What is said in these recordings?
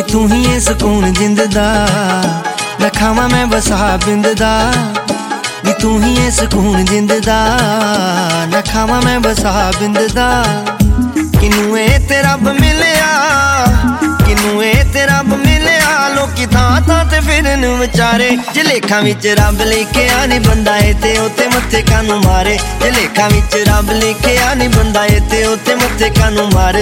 तू ही है सुकून जिंद दा, ना खावा मैं बसा बिंद दा। नी तू ही है सुकून जिंद दा, ना खावा मैं बसा बिंद दा। किनू ए ते रब मिलिया, किनू ए ते रब मिलिया। लोकी थां थां ते फिरन विचारे, जे लेखां विच रब लिखिया नी बंदा ए ते उत्ते मत्थे कानू मारे। जे लेखां विच रब लिखिया नी बंदा ए ते उत्ते मत्थे कानू मारे।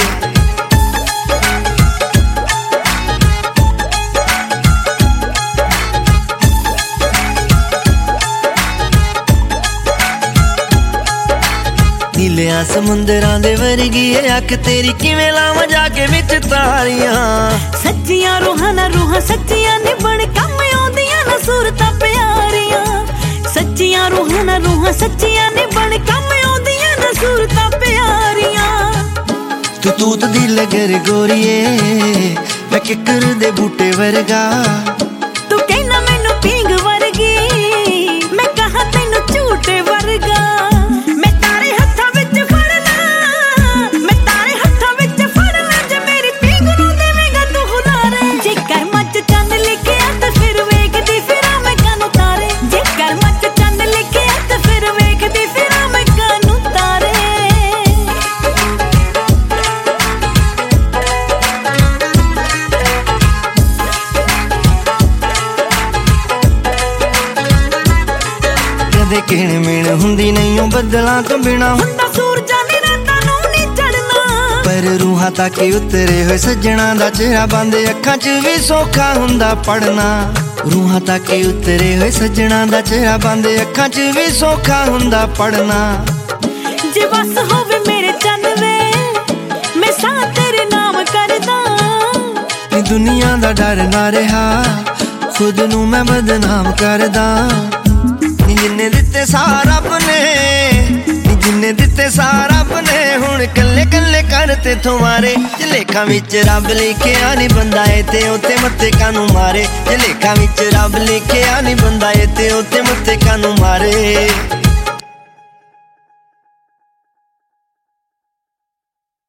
नीलिया समुंदरां दे वर्गी अख तेरी, किवें लावां जाके विच तारियां। सच्चियां रूहां ना रूहां सच्चियां ने बण कम आउंदियां ना सूरतां प्यारियां। सच्चियां रूहां ना रूहां सच्चियां ने बण कम आउंदियां ना सूरतां प्यारियां। तू तूत दी लगर गोरीए, मैं किकर दे बूटे वर्गा। तू कहना मैनू पींग वर्गी, मैं कहा तैनू झूठे वर्गा। कदे किण मिण हुंदी नहीं बदलां तो बिना, हुंदा सूरजां ने रातां नूं नहीं चढ़ना। पर रूहां तक उतरे होए सज्जणा दा चेहरा बंद अखां च भी सौखा हुंदा पढ़ना। रूहां तक उतरे होए सज्जणा दा चेहरा बंद अखां च भी सौखा हुंदा पढ़ना। जे बस होवे मेरे चन वे, मैं सां तेरे नाम करदा। नी दुनिया दा डर ना रहा, खुद नूं मैं बदनाम करदा। नी जिन्ने दिते सारा अपने, नी जिन्ने दिते सारा अपने, हुण कल्ले कल्ले करते तुम्हारे। जे लेखां विच रब लिखिया नी बंदा ए ते उत्ते मत्थे कानू मारे। जे लेखां विच रब लिखिया नी बंदा ए ते उत्ते मत्थे कानू मारे।